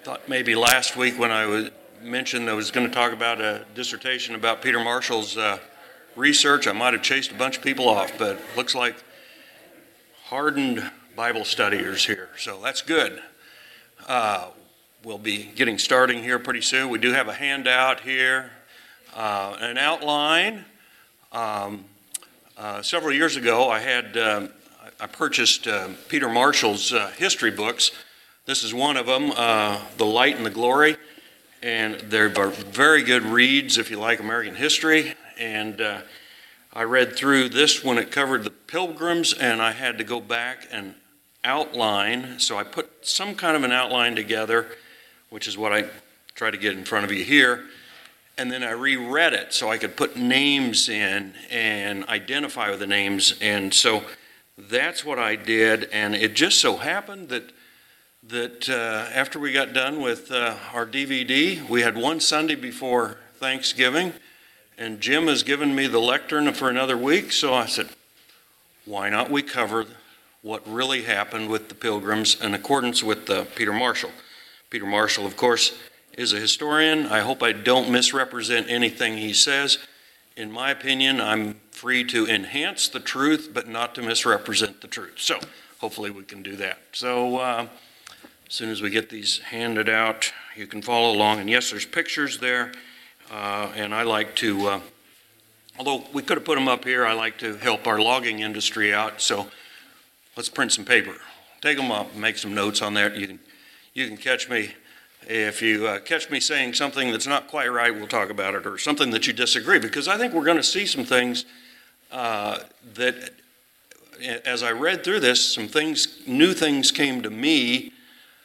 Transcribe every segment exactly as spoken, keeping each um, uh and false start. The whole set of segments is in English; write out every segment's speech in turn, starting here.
thought maybe last week when I was mentioned I was going to talk about a dissertation about Peter Marshall's uh, research, I might have chased a bunch of people off, but looks like hardened Bible studiers here, so that's good. Uh, we'll be getting starting here pretty soon. We do have a handout here, uh, an outline. Um, uh, several years ago, I had um, I purchased uh, Peter Marshall's uh, history books. This is one of them, uh, The Light and the Glory, and they're very good reads if you like American history. And uh, I read through this when it covered the Pilgrims, and I had to go back and outline. So I put some kind of an outline together, which is what I try to get in front of you here. And then I reread it so I could put names in and identify with the names. And so that's what I did. And it just so happened that that uh, after we got done with uh, our D V D, we had one Sunday before Thanksgiving, and Jim has given me the lectern for another week, so I said, why not we cover what really happened with the Pilgrims in accordance with uh, Peter Marshall. Peter Marshall, of course, is a historian. I hope I don't misrepresent anything he says. In my opinion, I'm free to enhance the truth, but not to misrepresent the truth. So hopefully we can do that. So uh, as soon as we get these handed out, you can follow along. And yes, there's pictures there. Uh, and I like to, uh, although we could have put them up here, I like to help our logging industry out. So let's print some paper. Take them up and make some notes on that. You can, you can catch me. If you uh, catch me saying something that's not quite right, we'll talk about it, or something that you disagree. Because I think we're going to see some things uh, that, as I read through this, some things, new things came to me.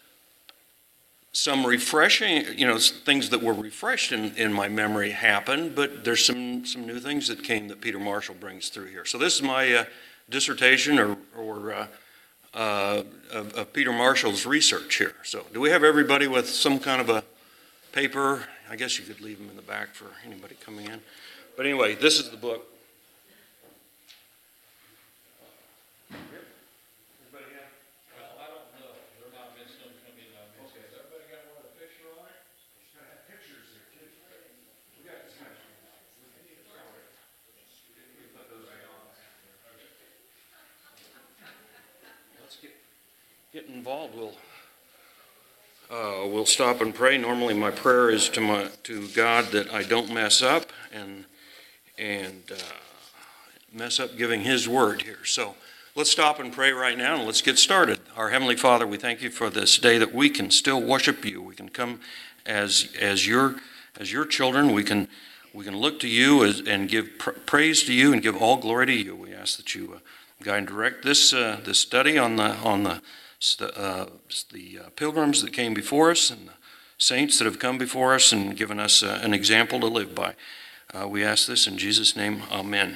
Some refreshing, you know, things that were refreshed in, in my memory happened, but there's some, some new things that came that Peter Marshall brings through here. So this is my uh, dissertation or, or uh, uh, of, of Peter Marshall's research here. So do we have everybody with some kind of a paper? I guess you could leave them in the back for anybody coming in. But anyway, this is the book. Get involved. We'll uh, we'll stop and pray. Normally, my prayer is to my to God that I don't mess up and and uh, mess up giving His word here. So let's stop and pray right now, and let's get started. Our Heavenly Father, we thank You for this day that we can still worship You. We can come as as Your as Your children. We can we can look to You as, and give pr- praise to You and give all glory to You. We ask that You uh, guide and direct this uh, this study on the on the. Uh, the uh, pilgrims that came before us and the saints that have come before us and given us uh, an example to live by. Uh, we ask this in Jesus' name, amen.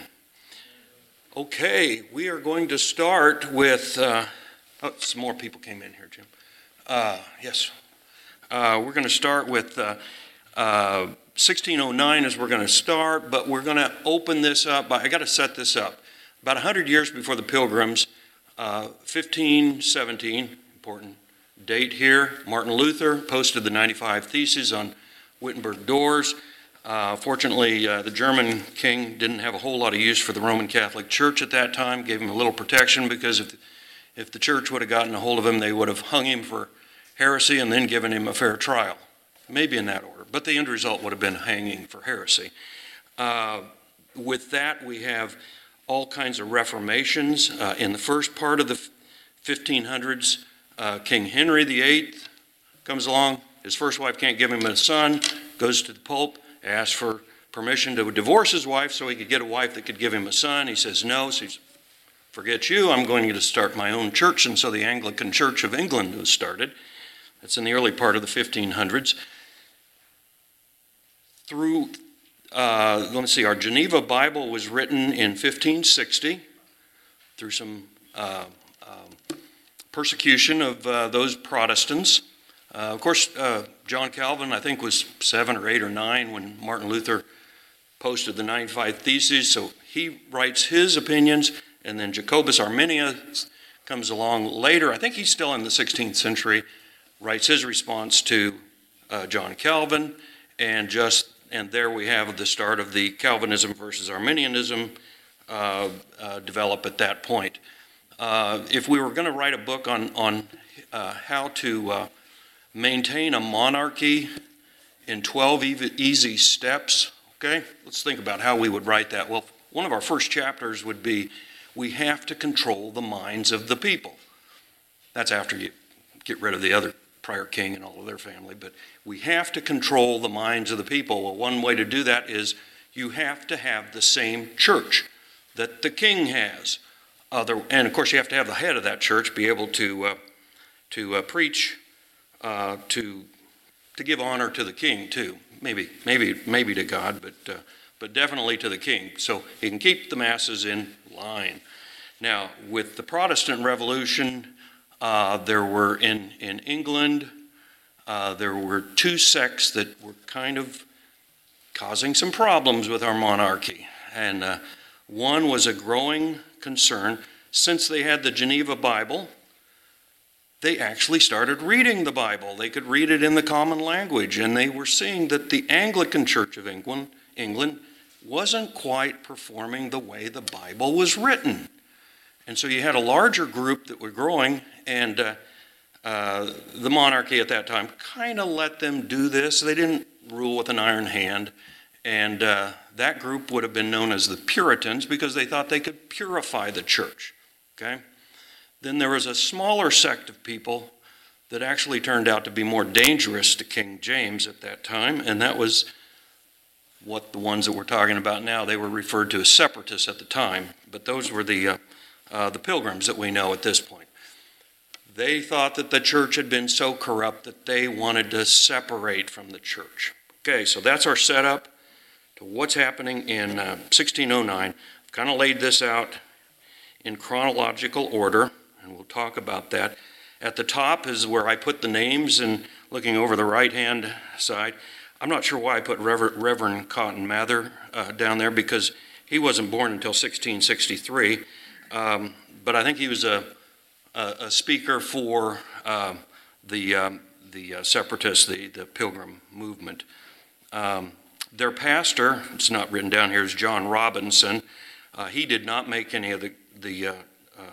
Okay, we are going to start with, uh, oh, some more people came in here, Jim. Uh, yes, uh, we're going to start with uh, uh, sixteen oh nine as we're going to start, but we're going to open this up. By, I got to set this up. About one hundred years before the Pilgrims, Uh, fifteen seventeen, important date here, Martin Luther posted the ninety-five Theses on Wittenberg doors. Uh, fortunately, uh, the German king didn't have a whole lot of use for the Roman Catholic Church at that time, gave him a little protection because if, if the church would have gotten a hold of him, they would have hung him for heresy and then given him a fair trial. Maybe in that order, but the end result would have been hanging for heresy. Uh, with that, we have all kinds of reformations. Uh, in the first part of the fifteen hundreds, uh, King Henry the Eighth comes along. His first wife can't give him a son, goes to the Pope, asks for permission to divorce his wife so he could get a wife that could give him a son. He says no, so he's, forget you, I'm going to start my own church. And so the Anglican Church of England was started. That's in the early part of the fifteen hundreds. Through Uh, let me see, our Geneva Bible was written in fifteen sixty through some uh, um, persecution of uh, those Protestants. Uh, of course, uh, John Calvin, I think, was seven or eight or nine when Martin Luther posted the ninety-five Theses, so he writes his opinions, and then Jacobus Arminius comes along later. I think he's still in the sixteenth century writes his response to uh, John Calvin, and just and there we have the start of the Calvinism versus Arminianism uh, uh, develop at that point. Uh, if we were going to write a book on on uh, how to uh, maintain a monarchy in twelve easy steps, okay, let's think about how we would write that. Well, one of our first chapters would be, we have to control the minds of the people. That's after you get rid of the other prior king and all of their family, but we have to control the minds of the people. Well, one way to do that is you have to have the same church that the king has. Other, and of course you have to have the head of that church be able to uh, to uh, preach, uh, to to give honor to the king too. Maybe maybe maybe to God, but uh, but definitely to the king, so he can keep the masses in line. Now, with the Protestant Revolution, uh, there were in in England, uh, there were two sects that were kind of causing some problems with our monarchy, and uh, one was a growing concern. Since they had the Geneva Bible, they actually started reading the Bible. They could read it in the common language, and they were seeing that the Anglican Church of England, England wasn't quite performing the way the Bible was written. And so you had a larger group that were growing, and uh, uh, the monarchy at that time kind of let them do this. They didn't rule with an iron hand. And uh, that group would have been known as the Puritans because they thought they could purify the church, okay? Then there was a smaller sect of people that actually turned out to be more dangerous to King James at that time, and that was what the ones that we're talking about now, they were referred to as separatists at the time, but those were the, uh, uh, the Pilgrims that we know at this point. They thought that the church had been so corrupt that they wanted to separate from the church. Okay, so that's our setup to what's happening in uh, sixteen oh nine. I've kind of laid this out in chronological order, and we'll talk about that. At the top is where I put the names, and looking over the right-hand side, I'm not sure why I put Reverend, Reverend Cotton Mather uh, down there, because he wasn't born until sixteen sixty-three, um, but I think he was a, a, a speaker for uh, the, um, the uh, separatists, the, the Pilgrim movement. Um, Their pastor, it's not written down here, is John Robinson. Uh, he did not make any of the the uh,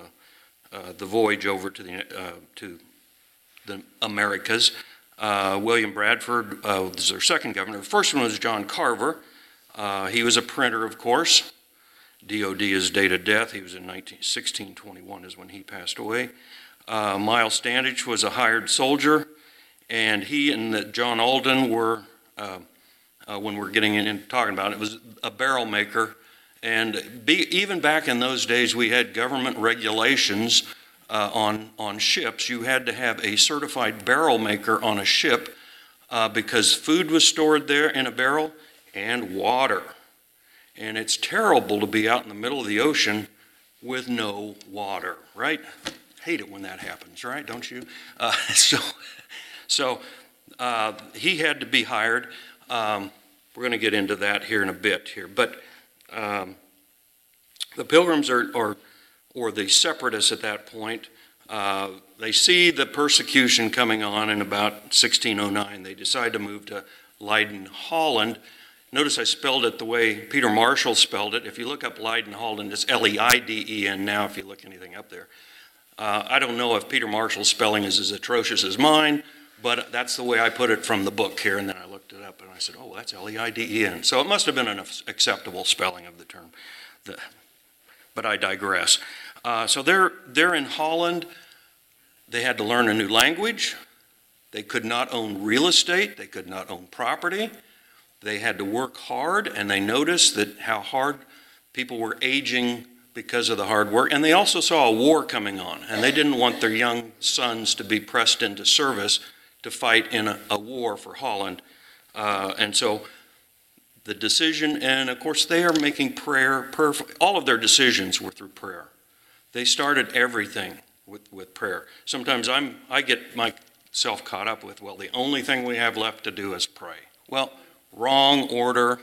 uh, uh, the voyage over to the uh, to the Americas. Uh, William Bradford uh, was their second governor. The first one was John Carver. Uh, he was a printer, of course. D O D is date of death. He was in sixteen twenty-one is when he passed away. Uh, Miles Standish was a hired soldier, and he and the John Alden were. Uh, Uh, when we're getting into talking about it, it was a barrel maker. And be, even back in those days, we had government regulations uh, on, on ships. You had to have a certified barrel maker on a ship uh, because food was stored there in a barrel and water. And it's terrible to be out in the middle of the ocean with no water, right? Hate it when that happens, right? Don't you? Uh, so so uh, he had to be hired. Um, we're going to get into that here in a bit here. But um, the Pilgrims are, or, or the separatists at that point, uh, they see the persecution coming on in about sixteen oh nine. They decide to move to Leiden, Holland. Notice I spelled it the way Peter Marshall spelled it. If you look up Leiden, Holland, it's L E I D E N now if you look anything up there. Uh, I don't know if Peter Marshall's spelling is as atrocious as mine, but that's the way I put it from the book here, and then I looked it up and I said, oh, that's L E I D E N. So it must have been an acceptable spelling of the term, the, but I digress. Uh, so they're, they're in Holland. They had to learn a new language. They could not own real estate. They could not own property. They had to work hard, and they noticed that how hard people were aging because of the hard work. And they also saw a war coming on, and they didn't want their young sons to be pressed into service to fight in a, a war for Holland. Uh, and so the decision, and of course they are making prayer perfect. All of their decisions were through prayer. They started everything with, with prayer. Sometimes I'm, I get myself caught up with, well, the only thing we have left to do is pray. Well, wrong order.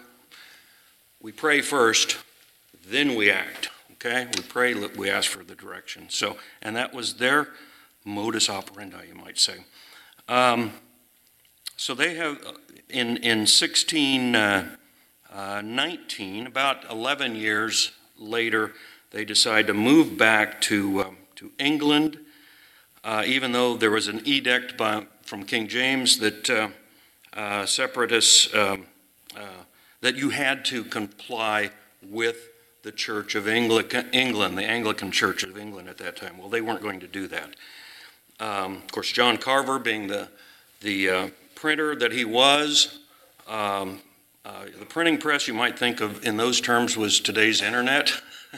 We pray first, then we act. Okay? We pray, we ask for the direction. So, and that was their modus operandi, you might say. Um, so they have, in, in sixteen nineteen, about eleven years later, they decide to move back to, um, to England, uh, even though there was an edict by, from King James that uh, uh, separatists, um, uh, that you had to comply with the Church of Anglican, England, the Anglican Church of England at that time. Well, they weren't going to do that. Um, of course, John Carver, being the, the uh, printer that he was, um, uh, the printing press you might think of in those terms was today's internet.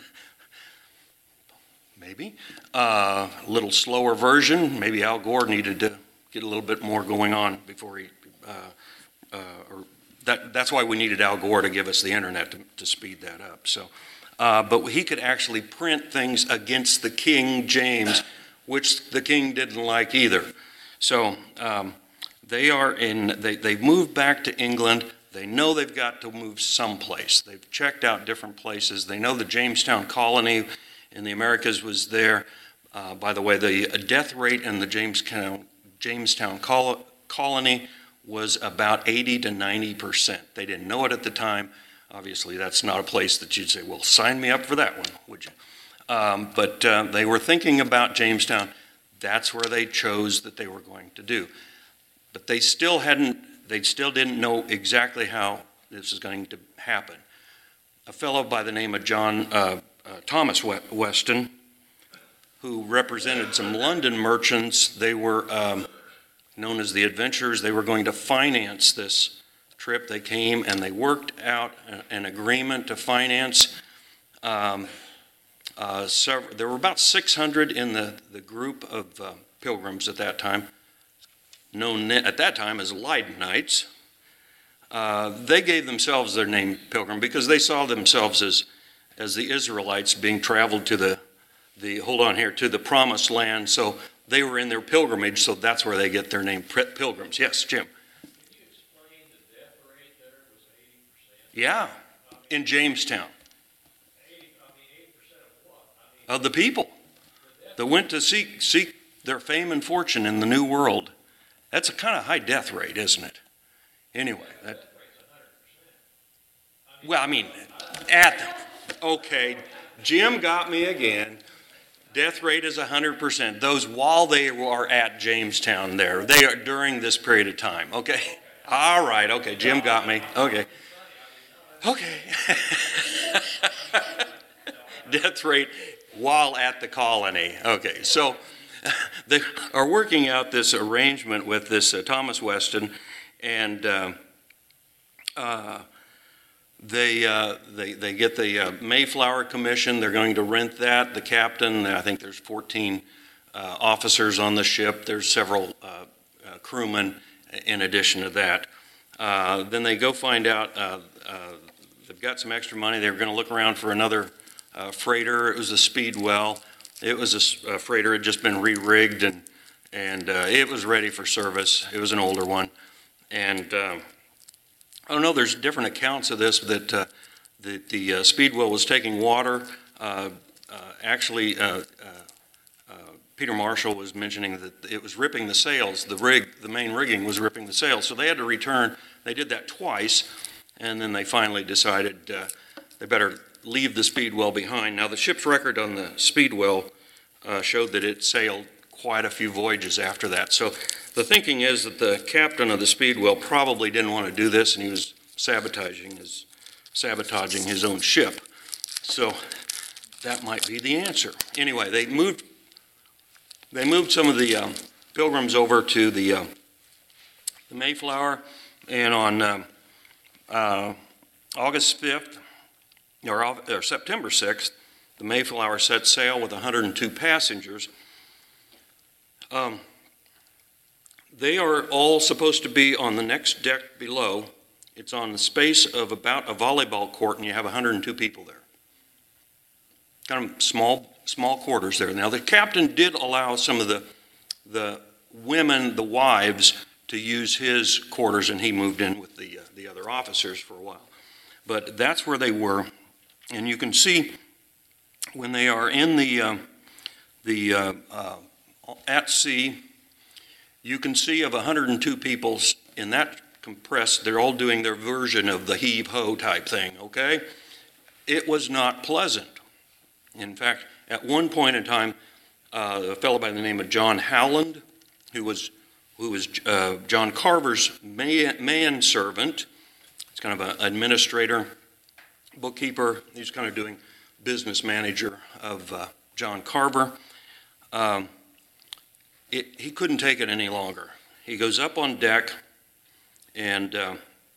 Maybe. Uh, a little slower version. Maybe Al Gore needed to get a little bit more going on before he, uh, uh, or that, that's why we needed Al Gore to give us the internet to, to speed that up. So, uh, but he could actually print things against the King James, which the king didn't like either. So um, they are in, they, they've moved back to England. They know they've got to move someplace. They've checked out different places. They know the Jamestown colony in the Americas was there. Uh, by the way, the death rate in the Jamestown, Jamestown col colony was about eighty to ninety percent. They didn't know it at the time. Obviously, that's not a place that you'd say, well, sign me up for that one, would you? Um, but uh, they were thinking about Jamestown. That's where they chose that they were going to do. But they still hadn't, they still didn't know exactly how this is going to happen. A fellow by the name of John uh, uh, Thomas Weston, who represented some London merchants, they were um, known as the Adventurers. They were going to finance this trip. They came and they worked out an agreement to finance. Um, uh, several, there were about six hundred in the, the group of uh, pilgrims at that time, known at that time as Leidenites. Uh, they gave themselves their name Pilgrim because they saw themselves as, as the Israelites being traveled to the, the, hold on here, to the promised land. So they were in their pilgrimage, so that's where they get their name, Pilgrims. Yes, Jim? Can you explain the death rate there was eighty percent? Yeah, in Jamestown. eighty, I mean, eighty percent of what? I mean, Of the people that went to seek, seek their fame and fortune in the New World. That's a kind of high death rate, isn't it? Anyway, that, well, I mean, at, okay, Jim got me again. Death rate is one hundred percent. Those while they are at Jamestown there, they are during this period of time, okay? All right, okay, Jim got me, okay. Okay. Death rate while at the colony, okay. So they are working out this arrangement with this uh, Thomas Weston, and uh, uh, they, uh, they they get the uh, Mayflower Commission. They're going to rent that. The captain, I think there's fourteen uh, officers on the ship. There's several uh, uh, crewmen in addition to that. Uh, then they go find out uh, uh, they've got some extra money. They're going to look around for another uh, freighter. It was a Speedwell. It was a, a freighter. It had just been re-rigged, and and uh, it was ready for service. It was an older one. And uh, I don't know, there's different accounts of this, that uh, the, the uh, Speedwell was taking water. Uh, uh, actually, uh, uh, uh, Peter Marshall was mentioning that it was ripping the sails. The rig, the main rigging was ripping the sails. So they had to return. They did that twice, and then they finally decided uh, they better leave the Speedwell behind. Now, the ship's record on the Speedwell uh, showed that it sailed quite a few voyages after that. So the thinking is that the captain of the Speedwell probably didn't want to do this, and he was sabotaging his, sabotaging his own ship. So that might be the answer. Anyway, they moved, they moved some of the um, pilgrims over to the, uh, the Mayflower, and on um, uh, August fifth, or, or September sixth, the Mayflower set sail with one hundred two passengers. Um, they are all supposed to be on the next deck below. It's on the space of about a volleyball court, and you have one hundred two people there. Kind of small, small quarters there. Now, the captain did allow some of the, the women, the wives, to use his quarters, and he moved in with the, uh, the other officers for a while. But that's where they were, and you can see when they are in the, uh, the uh, uh, at sea, You can see of one hundred two people in that compressed, they're all doing their version of the heave-ho type thing, okay? It was not pleasant. In fact, at one point in time, uh, a fellow by the name of John Howland, who was, who was uh, John Carver's man, manservant, he's kind of an administrator, bookkeeper, he's kind of doing business manager of uh, John Carver. Um, it, he couldn't take it any longer. He goes up on deck and uh,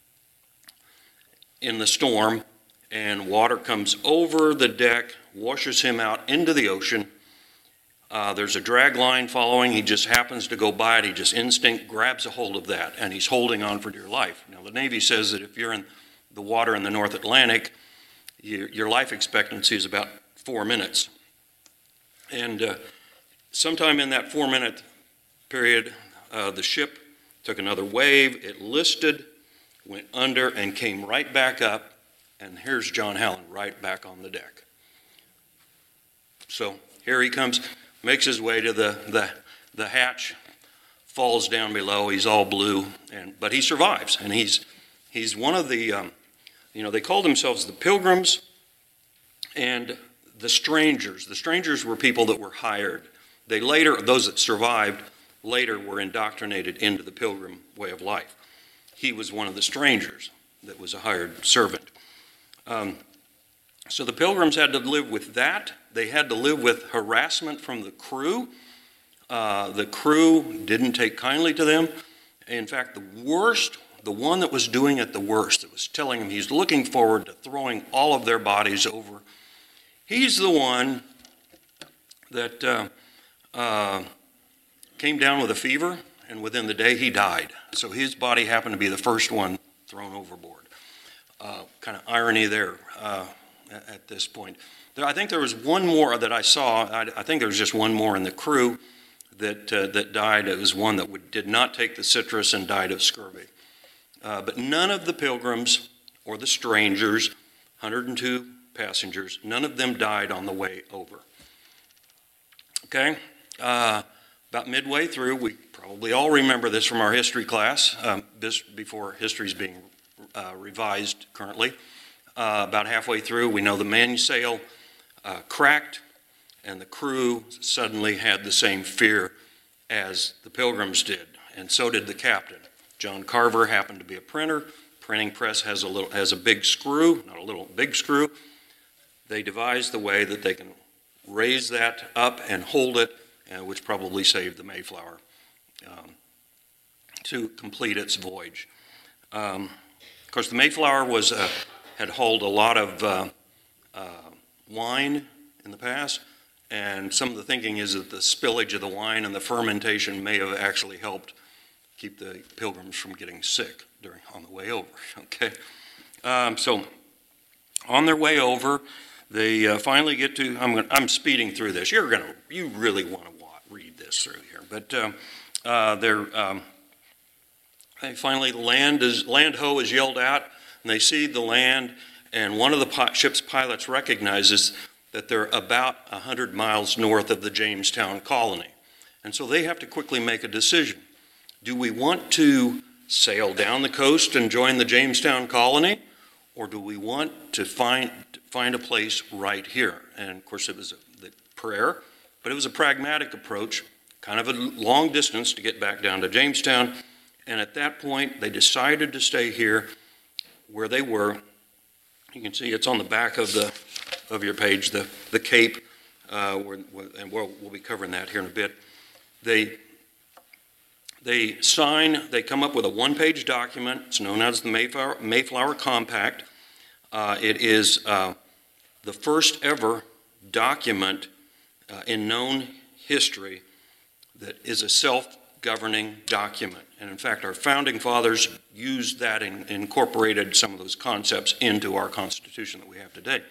in the storm, and water comes over the deck, washes him out into the ocean. Uh, there's a drag line following. He just happens to go by it. He just instinct grabs a hold of that, and he's holding on for dear life. Now, the Navy says that if you're in the water in the North Atlantic, your, your life expectancy is about four minutes. And uh, sometime in that four-minute period, uh, the ship took another wave. It listed, went under, and came right back up. And here's John Howland right back on the deck. So here he comes, makes his way to the, the, the hatch, falls down below. He's all blue, and, but he survives. And he's, he's one of the, um, you know, they called themselves the Pilgrims and the Strangers. The Strangers were people that were hired. They later, those that survived, later were indoctrinated into the Pilgrim way of life. He was one of the Strangers that was a hired servant. Um, so the Pilgrims had to live with that. They had to live with harassment from the crew. Uh, the crew didn't take kindly to them. In fact, the worst, the one that was doing it the worst, that was telling them he's looking forward to throwing all of their bodies over, he's the one that uh, uh, came down with a fever, and within the day he died. So his body happened to be the first one thrown overboard. Uh, kind of irony there uh, at, at this point. There, I think there was one more that I saw. I, I think there was just one more in the crew that uh, that died. It was one that would, did not take the citrus and died of scurvy. Uh, but none of the Pilgrims or the Strangers, one hundred two passengers, none of them died on the way over. Okay, uh, about midway through, we probably all remember this from our history class, um, this before history's being Uh, revised currently. Uh, about halfway through, we know the mainsail uh, cracked, and the crew suddenly had the same fear as the Pilgrims did, and so did the captain. John Carver happened to be a printer. Printing press has a little has a big screw, not a little, big screw. They devised the way that they can raise that up and hold it, uh, which probably saved the Mayflower um, to complete its voyage. Um, Of course, the Mayflower was uh, had hauled a lot of uh, uh, wine in the past, and some of the thinking is that the spillage of the wine and the fermentation may have actually helped keep the Pilgrims from getting sick during on the way over. Okay, um, so on their way over, they uh, finally get to. I'm gonna, I'm speeding through this. You're gonna you really want to read this through here, but um, uh, they're. Um, They finally, land is land ho is yelled out, and they see the land, and one of the pi- ship's pilots recognizes that they're about one hundred miles north of the Jamestown colony. And so they have to quickly make a decision. Do we want to sail down the coast and join the Jamestown colony, or do we want to find, find a place right here? And of course, it was a, the prayer, but it was a pragmatic approach, kind of a long distance to get back down to Jamestown. And at that point, they decided to stay here where they were. You can see it's on the back of the of your page, the, the Cape, uh, where, and we'll, we'll be covering that here in a bit. They, they sign, they come up with a one-page document. It's known as the Mayflower, Mayflower Compact. Uh, it is uh, the first ever document uh, in known history that is a self-governing document. And in fact, our founding fathers used that and incorporated some of those concepts into our Constitution that we have today.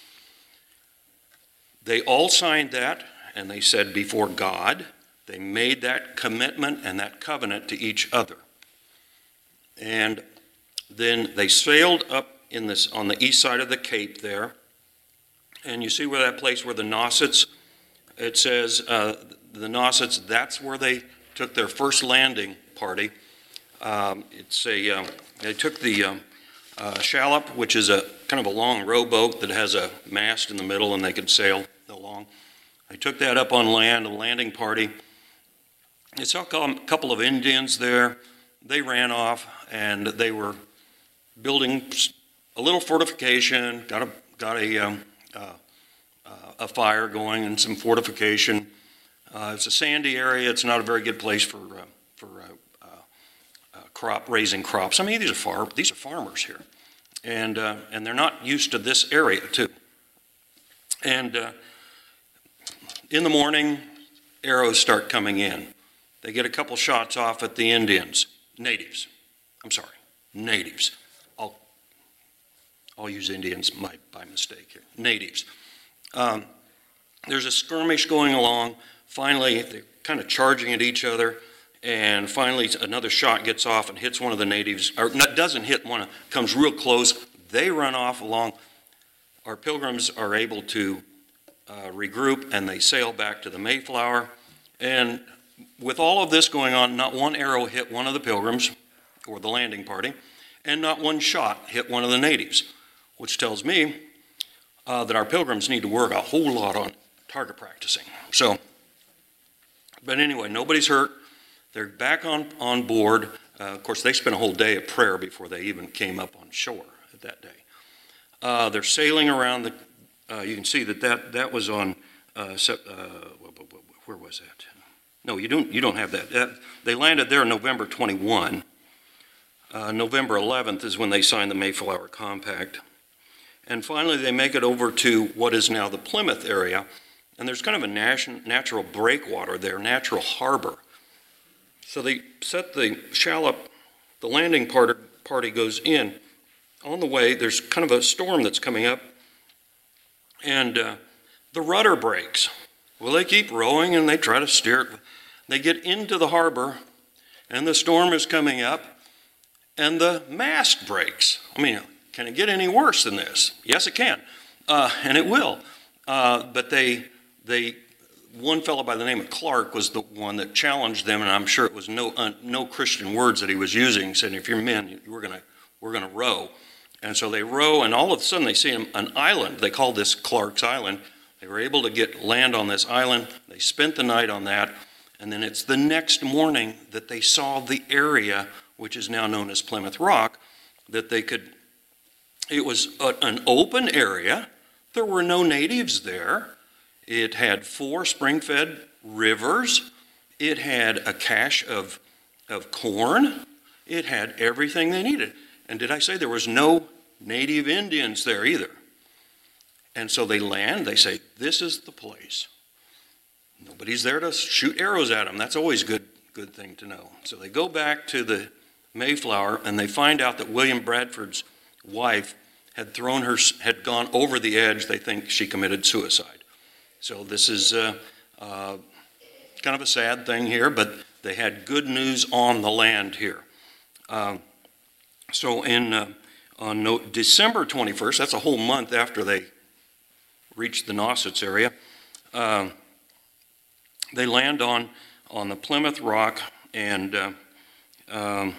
They all signed that, and they said before God, they made that commitment and that covenant to each other. And then they sailed up in this on the east side of the Cape there, and you see where that place where the Nauset's, it says uh, the Nauset's, that's where they took their first landing party. Um, it's a, um, they took the um, uh, shallop, which is a kind of a long rowboat that has a mast in the middle and they could sail along. They took that up on land, a landing party. They saw a couple of Indians there. They ran off and they were building a little fortification, got a, got a, um, uh, uh, a fire going and some fortification. Uh, it's a sandy area. It's not a very good place for, uh, for uh, uh, uh, crop, raising crops. I mean, these are, far, these are farmers here. And, uh, and they're not used to this area too. And uh, in the morning, arrows start coming in. They get a couple shots off at the Indians, natives. I'm sorry, natives. I'll, I'll use Indians by, by mistake here, natives. Um, there's a skirmish going along. Finally, they're kind of charging at each other, and finally another shot gets off and hits one of the natives, or doesn't hit one, comes real close. They run off along. Our pilgrims are able to uh, regroup, and they sail back to the Mayflower. And with all of this going on, not one arrow hit one of the pilgrims, or the landing party, and not one shot hit one of the natives, which tells me uh, that our pilgrims need to work a whole lot on target practicing. So, but anyway, nobody's hurt. They're back on, on board. Uh, of course, they spent a whole day of prayer before they even came up on shore at that day. Uh, they're sailing around the, uh, you can see that that, that was on, uh, uh, where was that? No, you don't, you don't have that. that they landed there November twenty-first. Uh, November eleventh is when they signed the Mayflower Compact. And finally, they make it over to what is now the Plymouth area. And there's kind of a nation, natural breakwater there, natural harbor. So they set the shallop, the landing part, party goes in. On the way, there's kind of a storm that's coming up. And uh, the rudder breaks. Well, they keep rowing and they try to steer it. They get into the harbor and the storm is coming up and the mast breaks. I mean, can it get any worse than this? Yes, it can. Uh, and it will. Uh, but they, they, one fellow by the name of Clark was the one that challenged them, and I'm sure it was no, uh, no Christian words that he was using, saying, if you're men, we're gonna, we're gonna row. And so they row, and all of a sudden they see an island. They called this Clark's Island. They were able to get land on this island. They spent the night on that. And then it's the next morning that they saw the area, which is now known as Plymouth Rock, that they could, it was a, an open area. There were no natives there. It had four spring-fed rivers. It had a cache of, of corn. It had everything they needed. And did I say there was no native Indians there either? And so they land, they say, this is the place. Nobody's there to shoot arrows at them. That's always a good, good thing to know. So they go back to the Mayflower and they find out that William Bradford's wife had thrown her, had gone over the edge. They think she committed suicide. So this is uh, uh, kind of a sad thing here, but they had good news on the land here. Um, so in uh, on no, December twenty-first, that's a whole month after they reached the Nauset's area, uh, they land on, on the Plymouth Rock and uh, um,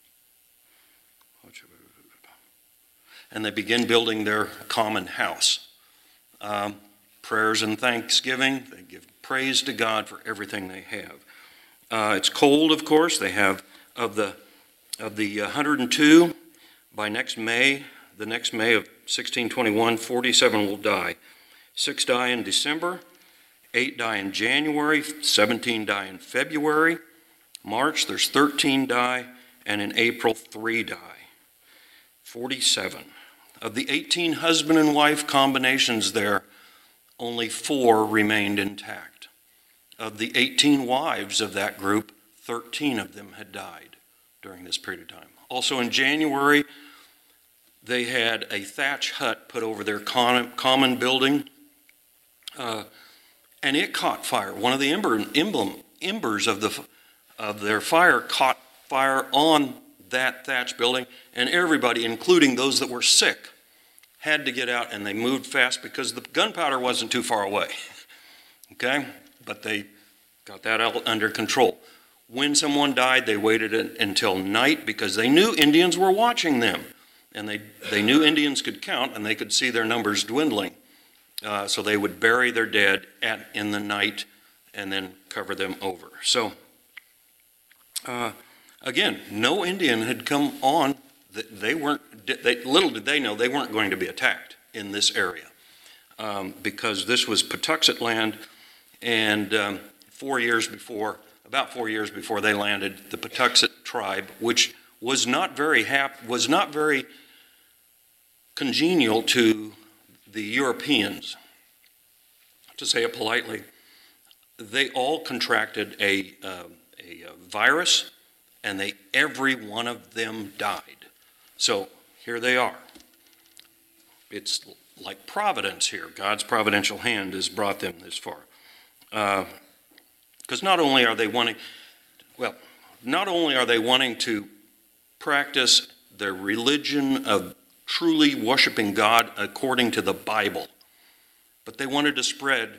and they begin building their common house. Um, prayers and thanksgiving. They give praise to God for everything they have. Uh, it's cold, of course. They have, of the, of the one hundred two, by next May, the next May of sixteen twenty-one, forty-seven will die. Six die in December, eight die in January, seventeen die in February. March, there's thirteen die, and in April, three die. forty-seven. Of the eighteen husband and wife combinations there, only four remained intact. Of the eighteen wives of that group, thirteen of them had died during this period of time. Also in January, they had a thatch hut put over their common building, uh, and it caught fire. One of the ember, emblem, embers of, the, of their fire caught fire on that thatch building, and everybody, including those that were sick, had to get out, and they moved fast because the gunpowder wasn't too far away. Okay? But they got that out under control. When someone died, they waited until night because they knew Indians were watching them. And they, they knew Indians could count, and they could see their numbers dwindling. Uh, so they would bury their dead at, in the night and then cover them over. So, uh, again, no Indian had come on. They weren't, they, little did they know, they weren't going to be attacked in this area um, because this was Patuxet land, and um, four years before, about four years before they landed, the Patuxet tribe, which was not very hap- was not very congenial to the Europeans, to say it politely. They all contracted a, uh, a virus, and they every one of them died. So here they are. It's like providence here. God's providential hand has brought them this far. Because uh, not only are they wanting, well, not only are they wanting to practice their religion of truly worshiping God according to the Bible, but they wanted to spread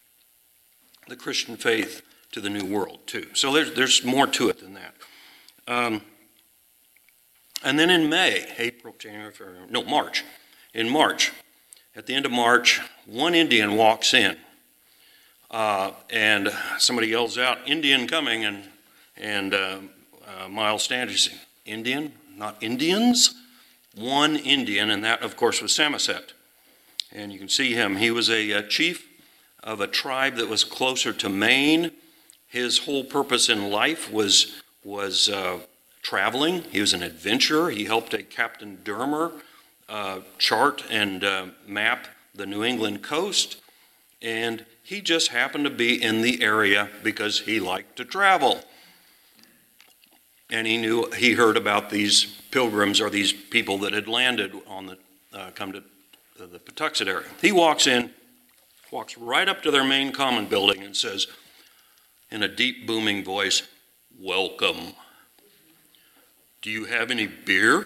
the Christian faith to the New World too. So there's, there's more to it than that. Um, and then in May, April, January, February, no, March, in March, at the end of March, one Indian walks in, uh, and somebody yells out, "Indian coming," and, and uh, uh, Miles Standish said, "Indian? Not Indians?" One Indian, and that, of course, was Samoset. And you can see him. He was a, a chief of a tribe that was closer to Maine. His whole purpose in life was, was uh, traveling. He was an adventurer. He helped a Captain Dermer uh, chart and uh, map the New England coast. And he just happened to be in the area because he liked to travel. And he knew, he heard about these pilgrims or these people that had landed on the, uh, come to the Patuxet area. He walks in, walks right up to their main common building and says, in a deep booming voice, "Welcome. Do you have any beer?"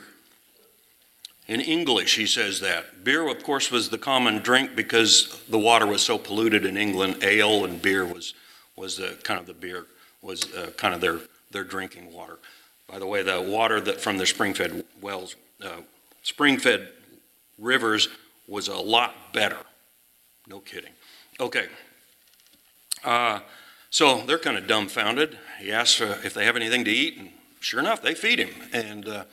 In English, he says that. Beer, of course, was the common drink because the water was so polluted in England. Ale and beer was, was the, kind of the beer, was uh, kind of their, their drinking water. By the way, the water that from the spring-fed wells, uh, spring-fed rivers was a lot better. No kidding. Okay. Uh, so they're kind of dumbfounded. He asks uh, if they have anything to eat, and sure enough, they feed him. And uh,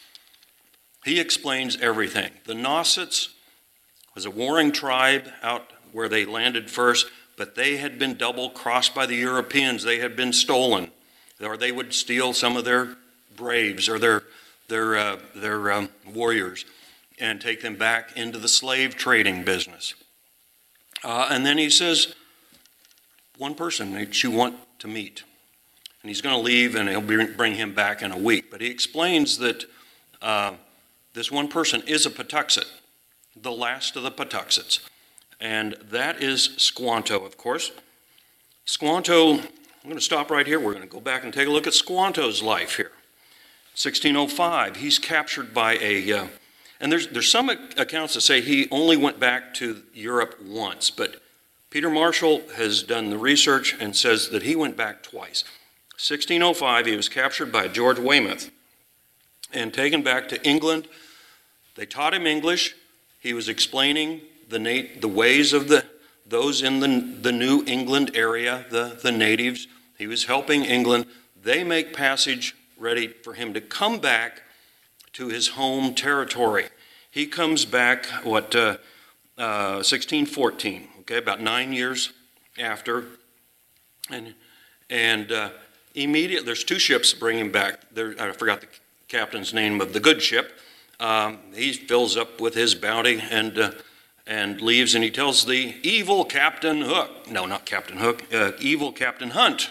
he explains everything. The Nausetts was a warring tribe out where they landed first, but they had been double-crossed by the Europeans. They had been stolen, or they would steal some of their braves or their, their, uh, their um, warriors and take them back into the slave trading business. Uh, and then he says, one person that you want to meet. And he's going to leave, and he'll bring him back in a week. But he explains that uh, this one person is a Patuxet, the last of the Patuxets. And that is Squanto, of course. Squanto, I'm going to stop right here. We're going to go back and take a look at Squanto's life here. sixteen oh five, he's captured by a... Uh, And there's, there's some accounts that say he only went back to Europe once, but Peter Marshall has done the research and says that he went back twice. sixteen oh five, he was captured by George Weymouth and taken back to England. They taught him English. He was explaining the, nat- the ways of the, those in the, the New England area, the, the natives. He was helping England. They make passage ready for him to come back to his home territory. He comes back, what, uh, uh, sixteen fourteen, okay, about nine years after. And, and uh, immediately, there's two ships bring him back. There, I forgot the captain's name of the good ship. Um, he fills up with his bounty and, uh, and leaves, and he tells the evil Captain Hook, no, not Captain Hook, uh, evil Captain Hunt.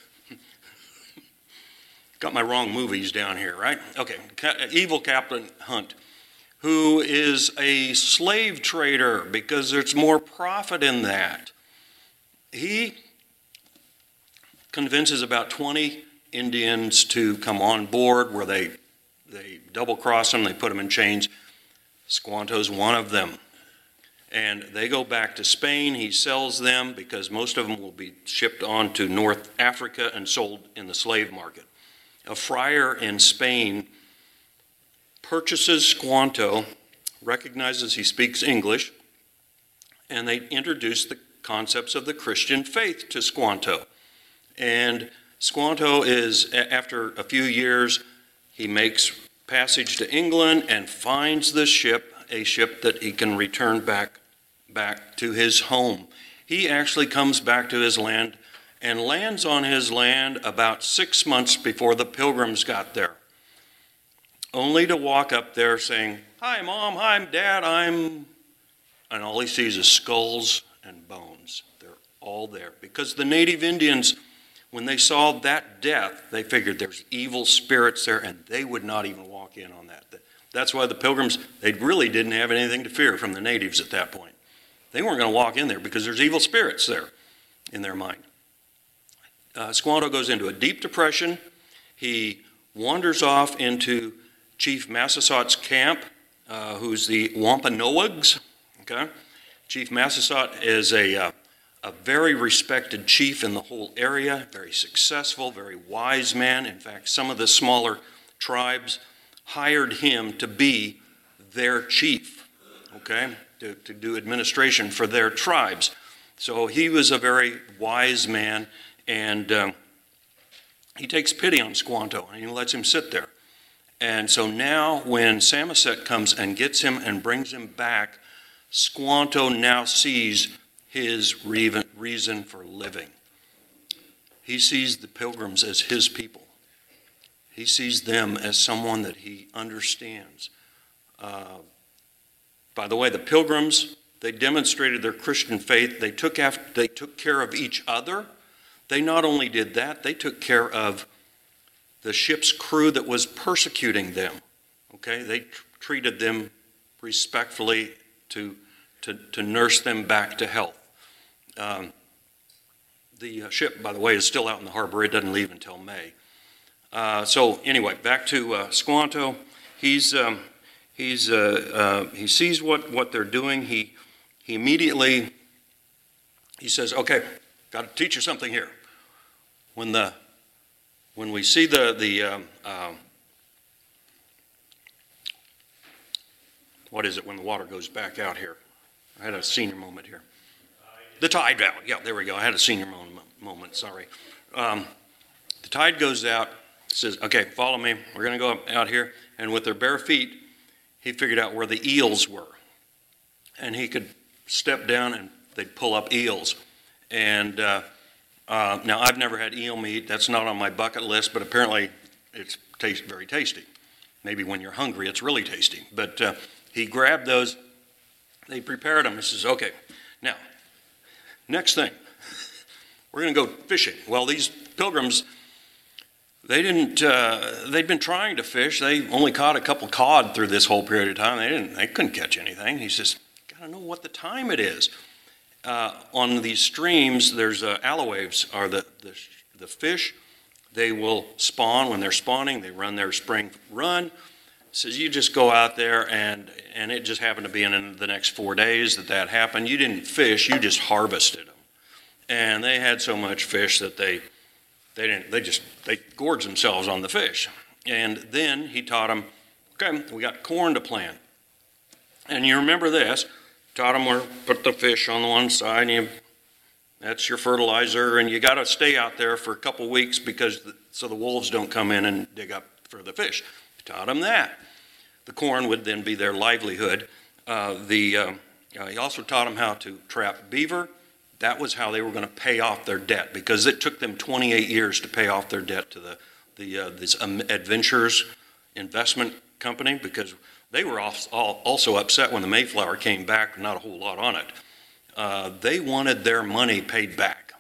Got my wrong movies down here, right? Okay, evil Captain Hunt, who is a slave trader because there's more profit in that. He convinces about twenty Indians to come on board where they, they double-cross them, they put them in chains. Squanto's one of them. And they go back to Spain. He sells them because most of them will be shipped on to North Africa and sold in the slave market. A friar in Spain purchases Squanto, recognizes he speaks English, and they introduce the concepts of the Christian faith to Squanto. And Squanto is, after a few years, he makes passage to England and finds the ship, a ship that he can return back, back to his home. He actually comes back to his land and lands on his land about six months before the Pilgrims got there, only to walk up there saying, "Hi, Mom, hi, Dad, I'm..." And all he sees is skulls and bones. They're all there. Because the native Indians, when they saw that death, they figured there's evil spirits there, and they would not even walk in on that. That's why the Pilgrims, they really didn't have anything to fear from the natives at that point. They weren't going to walk in there because there's evil spirits there in their mind. Uh, Squanto goes into a deep depression. He wanders off into Chief Massasoit's camp, uh, who's the Wampanoags. Okay? Chief Massasot is a, uh, a very respected chief in the whole area, very successful, very wise man. In fact, some of the smaller tribes hired him to be their chief, okay, to, to do administration for their tribes. So he was a very wise man, and um, he takes pity on Squanto, and he lets him sit there. And so now when Samoset comes and gets him and brings him back, Squanto now sees his reason for living. He sees the Pilgrims as his people. He sees them as someone that he understands. Uh, by the way, the Pilgrims, they demonstrated their Christian faith. They took, after, they took care of each other. They not only did that, they took care of the ship's crew that was persecuting them. Okay, they tr- treated them respectfully to, to, to nurse them back to health. Um, the ship, by the way, is still out in the harbor. It doesn't leave until May. Uh, so anyway, back to uh, Squanto. He's um, he's uh, uh, he sees what, what they're doing. He he immediately he says, "Okay, got to teach you something here." When the when we see the the um, um, what is it when the water goes back out here? I had a senior moment here. The tide out. Yeah, there we go. I had a senior moment. moment sorry. Um, the tide goes out. Says, "Okay, follow me. We're going to go out here." And with their bare feet, he figured out where the eels were. And he could step down and they'd pull up eels. And uh, uh, now I've never had eel meat. That's not on my bucket list, but apparently it's taste, very tasty. Maybe when you're hungry, it's really tasty. But uh, he grabbed those. They prepared them. He says, "Okay, now, next thing, we're going to go fishing." Well, these Pilgrims, They didn't, uh, they'd been trying to fish. They only caught a couple cod through this whole period of time. They didn't, they couldn't catch anything. He says, "Gotta know what the time it is." Uh, on these streams, there's uh, aloes are the, the, the fish. They will spawn. When they're spawning, they run their spring run. He says, you just go out there, and, and it just happened to be in the next four days that that happened. You didn't fish, you just harvested them. And they had so much fish that they They didn't. They just they gorged themselves on the fish. And then he taught them, okay, we got corn to plant. And you remember this, taught them where put the fish on the one side, and you, that's your fertilizer, and you got to stay out there for a couple weeks because the, so the wolves don't come in and dig up for the fish. He taught them that. The corn would then be their livelihood. Uh, the uh, uh, he also taught them how to trap beaver. That was how they were going to pay off their debt, because it took them twenty-eight years to pay off their debt to the, the uh, this um, Adventures investment company, because they were also upset when the Mayflower came back, not a whole lot on it. Uh, they wanted their money paid back.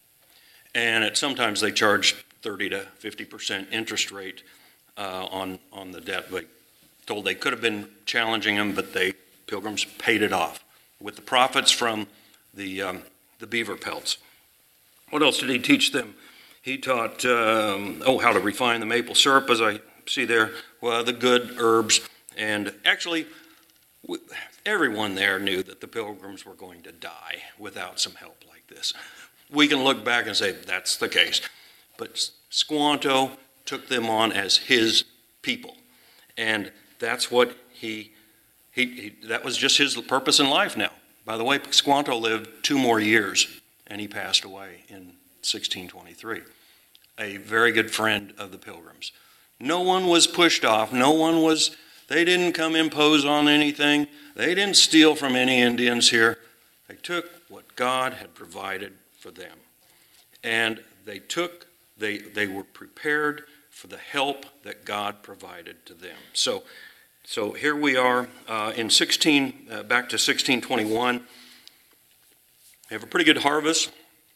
And it, sometimes they charged thirty to fifty percent interest rate uh, on, on the debt. They told they could have been challenging them, but they, Pilgrims paid it off with the profits from the um, the beaver pelts. What else did he teach them? He taught, um, oh, how to refine the maple syrup, as I see there, well, the good herbs. And actually, w- everyone there knew that the Pilgrims were going to die without some help like this. We can look back and say that's the case. But Squanto took them on as his people. And that's what he, he, he, that was just his purpose in life now. By the way, Squanto lived two more years, and he passed away in sixteen twenty-three. A very good friend of the Pilgrims. No one was pushed off. No one was, they didn't come impose on anything. They didn't steal from any Indians here. They took what God had provided for them. And they took, they, they were prepared for the help that God provided to them. So, so here we are uh, in sixteen, uh, back to sixteen twenty-one. We have a pretty good harvest.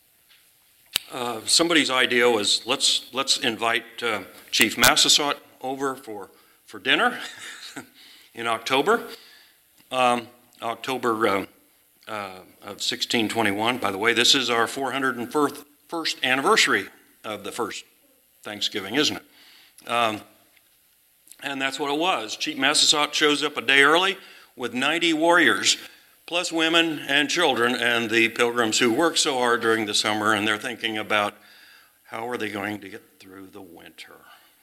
Uh, somebody's idea was let's let's invite uh, Chief Massasoit over for for dinner in October, um, October uh, uh, of sixteen twenty-one. By the way, this is our four hundred first anniversary of the first Thanksgiving, isn't it? Um, and that's what it was. Chief Massasoit shows up a day early with ninety warriors, plus women and children, and the Pilgrims who work so hard during the summer, and they're thinking about how are they going to get through the winter?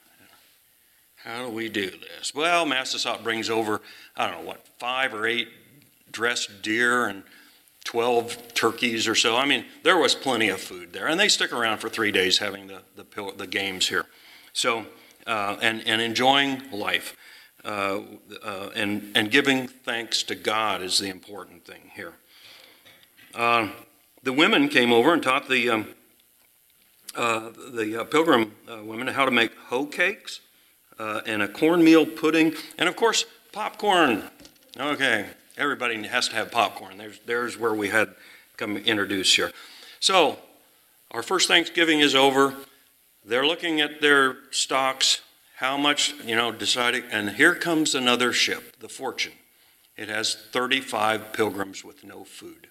How do we do this? Well, Massasoit brings over, I don't know, what, five or eight dressed deer and twelve turkeys or so. I mean, there was plenty of food there, and they stick around for three days having the, the, the games here. So, uh, and, and enjoying life. Uh, uh, and, and giving thanks to God is the important thing here. Uh, the women came over and taught the, um, uh, the uh, Pilgrim uh, women how to make hoe cakes uh, and a cornmeal pudding, and of course, popcorn. Okay, everybody has to have popcorn. There's, there's where we had come introduced here. So, our first Thanksgiving is over. They're looking at their stocks. How much, you know, deciding, and here comes another ship, the Fortune. It has thirty-five pilgrims with no food.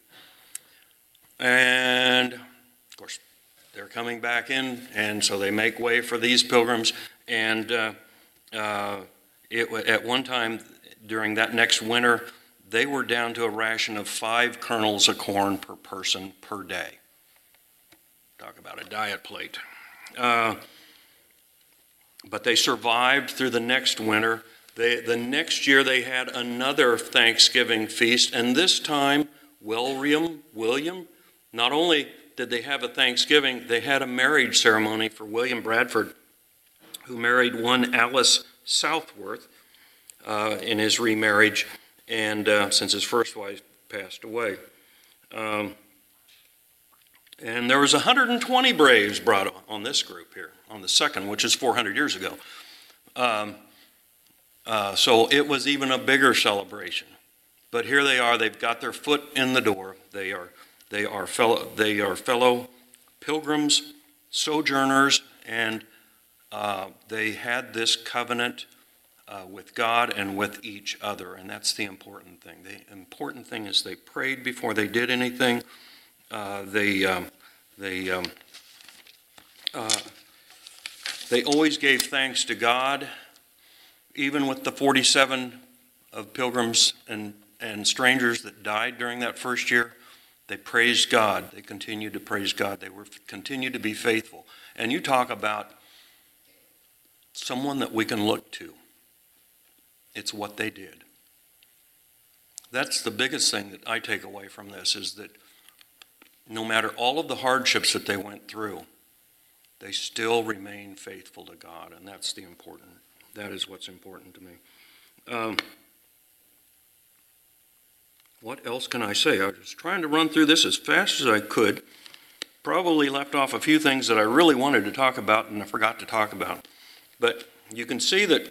And, of course, they're coming back in, and so they make way for these pilgrims. And uh, uh, it, at one time, during that next winter, they were down to a ration of five kernels of corn per person per day. Talk about a diet plate. Uh, But they survived through the next winter. They, the next year they had another Thanksgiving feast, and this time William, William, not only did they have a Thanksgiving, they had a marriage ceremony for William Bradford, who married one Alice Southworth uh, in his remarriage, and uh, since his first wife passed away. Um, And there was one hundred twenty braves brought on this group here, on the second, which is four hundred years ago. Um, uh, so it was even a bigger celebration. But here they are, they've got their foot in the door. They are, they are, fellow, they are fellow pilgrims, sojourners, and uh, they had this covenant uh, with God and with each other, and that's the important thing. The important thing is they prayed before they did anything. Uh, they, um, they, um, uh, they always gave thanks to God, even with the forty-seven of pilgrims and, and strangers that died during that first year. They praised God. They continued to praise God. They were continued to be faithful. And you talk about someone that we can look to. It's what they did. That's the biggest thing that I take away from this, is that no matter all of the hardships that they went through, they still remain faithful to God, and that's the important, that is what's important to me. Um, what else can I say? I was trying to run through this as fast as I could. Probably left off a few things that I really wanted to talk about and I forgot to talk about. But you can see that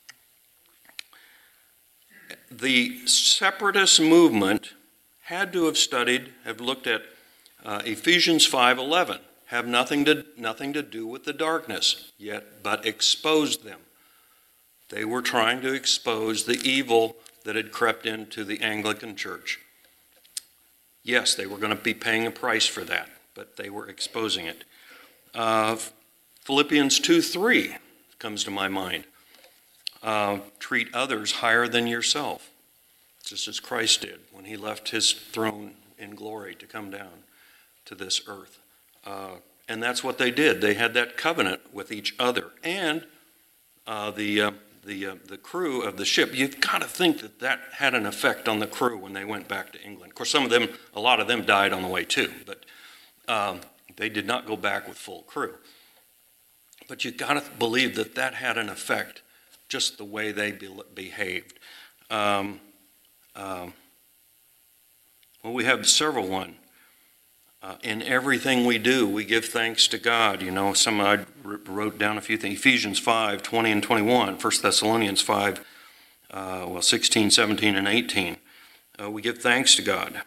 the separatist movement had to have studied, have looked at Uh, Ephesians five eleven, have nothing to, nothing to do with the darkness, yet but exposed them. They were trying to expose the evil that had crept into the Anglican Church. Yes, they were going to be paying a price for that, but they were exposing it. Uh, Philippians two three comes to my mind. Uh, treat others higher than yourself. just as Christ did when he left his throne in glory to come down to this earth. Uh, and that's what they did. They had that covenant with each other. And uh, the, uh, the, uh, the crew of the ship, you've got to think that that had an effect on the crew when they went back to England. Of course, some of them, a lot of them died on the way too, but um, they did not go back with full crew. But you've got to believe that that had an effect, just the way they be- behaved. Um, um, well, we have several one. Uh, in everything we do, we give thanks to God. You know, some I wrote down a few things. Ephesians five, twenty and twenty-one, First Thessalonians five, uh, well, sixteen, seventeen, and eighteen. Uh, we give thanks to God.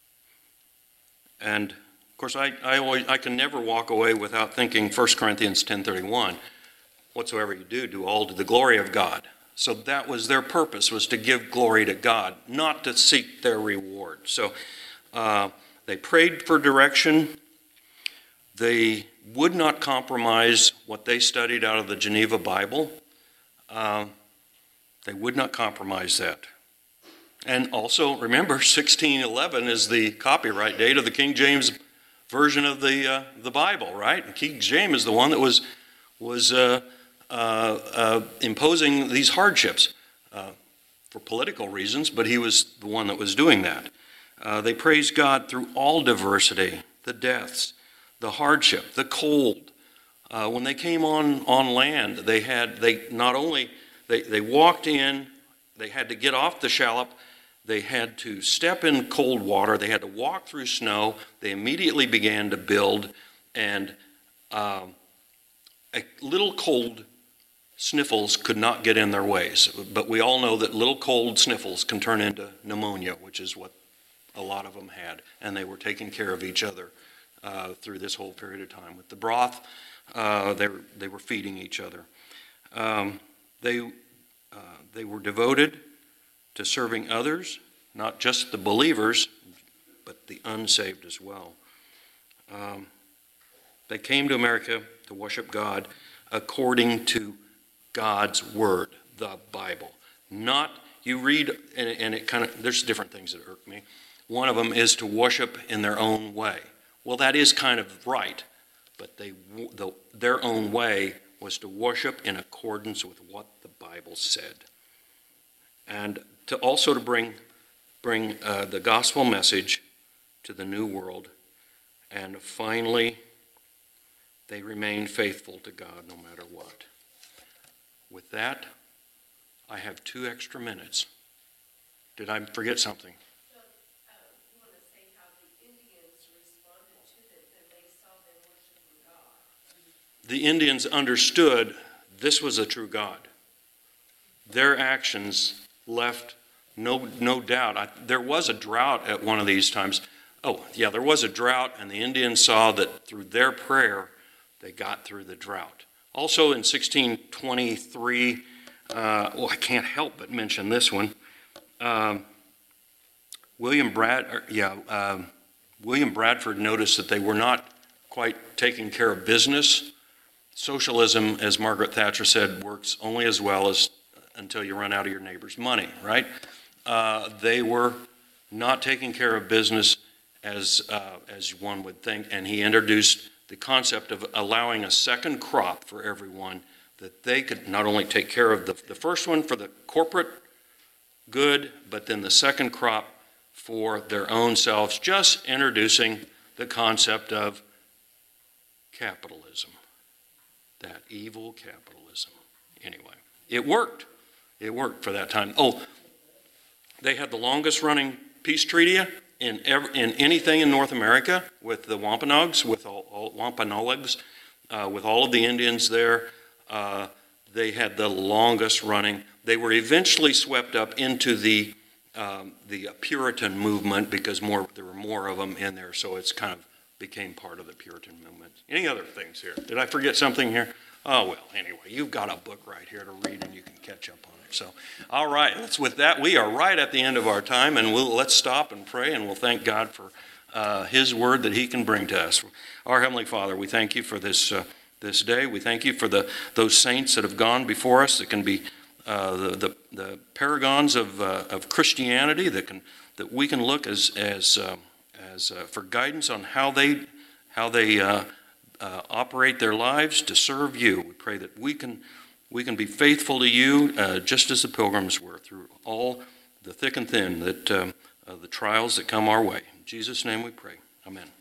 And, of course, I, I, always, I can never walk away without thinking First Corinthians ten thirty-one. Whatsoever you do, do all to the glory of God. So that was their purpose, was to give glory to God, not to seek their reward. So uh, they prayed for direction. They would not compromise what they studied out of the Geneva Bible. Uh, they would not compromise that. And also, remember, sixteen eleven is the copyright date of the King James version of the uh, the Bible, right? And King James is the one that was was uh, uh, uh, imposing these hardships uh, for political reasons, but he was the one that was doing that. Uh, they praised God through all diversity, the deaths, the hardship, the cold. Uh, when they came on, on land, they had they not only they, they walked in, they had to get off the shallop, they had to step in cold water, they had to walk through snow. They immediately began to build, and um, a little cold sniffles could not get in their ways. But we all know that little cold sniffles can turn into pneumonia, which is what a lot of them had, and they were taking care of each other uh, through this whole period of time. With the broth, uh, they were, they were feeding each other. Um, they uh, they were devoted to serving others, not just the believers, but the unsaved as well. Um, they came to America to worship God according to God's Word, the Bible. Not, you read, and, and it kind of, there's different things that irk me. One of them is to worship in their own way. Well, that is kind of right, but they, the, their own way was to worship in accordance with what the Bible said. And to also to bring, bring uh, the gospel message to the new world. And finally, they remained faithful to God no matter what. With that, I have two extra minutes. Did I forget something? So, uh, you want to say how the Indians responded to them and they saw them worshiping God? The Indians understood this was a true God. Their actions left no no doubt. I, there was a drought at one of these times. Oh, yeah, there was a drought, and the Indians saw that through their prayer, they got through the drought. Also in sixteen twenty-three, uh, well, I can't help but mention this one. Um, William Brad, or, yeah, um, William Bradford noticed that they were not quite taking care of business. Socialism, as Margaret Thatcher said, works only as well as until you run out of your neighbor's money, right? Uh, they were not taking care of business as uh, as one would think, and he introduced the concept of allowing a second crop for everyone, that they could not only take care of the, the first one for the corporate good, but then the second crop for their own selves, just introducing the concept of capitalism, that evil capitalism. Anyway, it worked. It worked for that time. Oh, they had the longest running peace treaty in ever, in anything in North America with the Wampanoags, with all, all Wampanoags, uh, with all of the Indians there. Uh, they had the longest running. They were eventually swept up into the um, the Puritan movement because more there were more of them in there, so it's kind of became part of the Puritan movement. Any other things here? Did I forget something here? Oh, well, anyway, you've got a book right here to read, and you can catch up on it. So, all right, let's, with that, we are right at the end of our time, and we'll, let's stop and pray, and we'll thank God for uh, his word that he can bring to us. Our Heavenly Father, we thank you for this uh, this day. We thank you for the those saints that have gone before us that can be uh, the, the the paragons of uh, of Christianity that can that we can look as as uh, as uh, for guidance on how they how they uh, uh, operate their lives to serve you. We pray that we can we can be faithful to you, uh, just as the pilgrims were, through all the thick and thin that um, uh, the trials that come our way. In Jesus' name we pray. Amen.